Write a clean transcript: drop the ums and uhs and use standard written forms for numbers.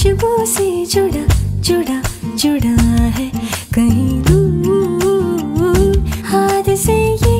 खुशबू से जुड़ा जुड़ा जुड़ा है कहीं दूर हाथ से ये